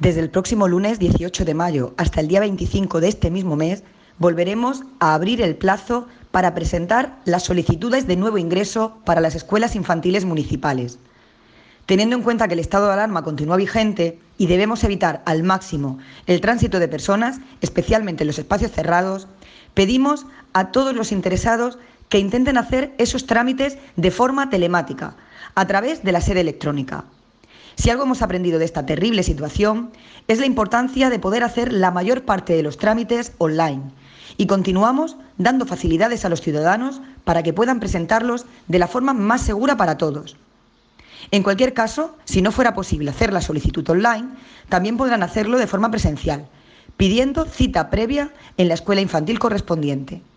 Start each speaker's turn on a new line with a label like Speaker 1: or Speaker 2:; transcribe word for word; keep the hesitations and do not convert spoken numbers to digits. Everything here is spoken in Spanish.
Speaker 1: Desde el próximo lunes dieciocho de mayo hasta el día veinticinco de este mismo mes, volveremos a abrir el plazo para presentar las solicitudes de nuevo ingreso para las escuelas infantiles municipales. Teniendo en cuenta que el estado de alarma continúa vigente y debemos evitar al máximo el tránsito de personas, especialmente en los espacios cerrados, pedimos a todos los interesados que intenten hacer esos trámites de forma telemática, a través de la sede electrónica. Si algo hemos aprendido de esta terrible situación es la importancia de poder hacer la mayor parte de los trámites online y continuamos dando facilidades a los ciudadanos para que puedan presentarlos de la forma más segura para todos. En cualquier caso, si no fuera posible hacer la solicitud online, también podrán hacerlo de forma presencial, pidiendo cita previa en la escuela infantil correspondiente.